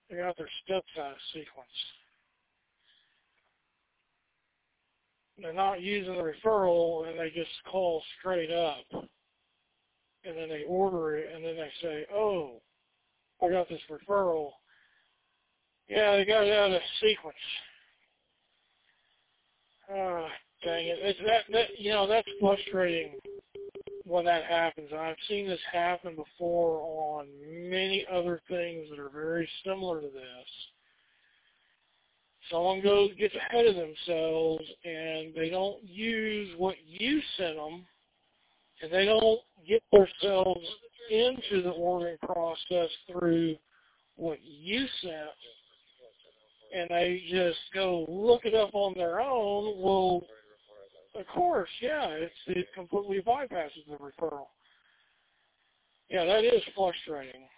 They got their steps out of sequence. They're not using the referral, and they just call straight up. And then they order it, and then they say, oh, I got this referral. Yeah, they got it out of sequence. Dang it. That's frustrating when that happens. And I've seen this happen before on many other things that are very similar to this. Someone gets ahead of themselves, and they don't use what you sent them, and they don't get themselves into the ordering process through what you sent, and they just go look it up on their own. Well, of course, yeah, it completely bypasses the referral. Yeah, that is frustrating.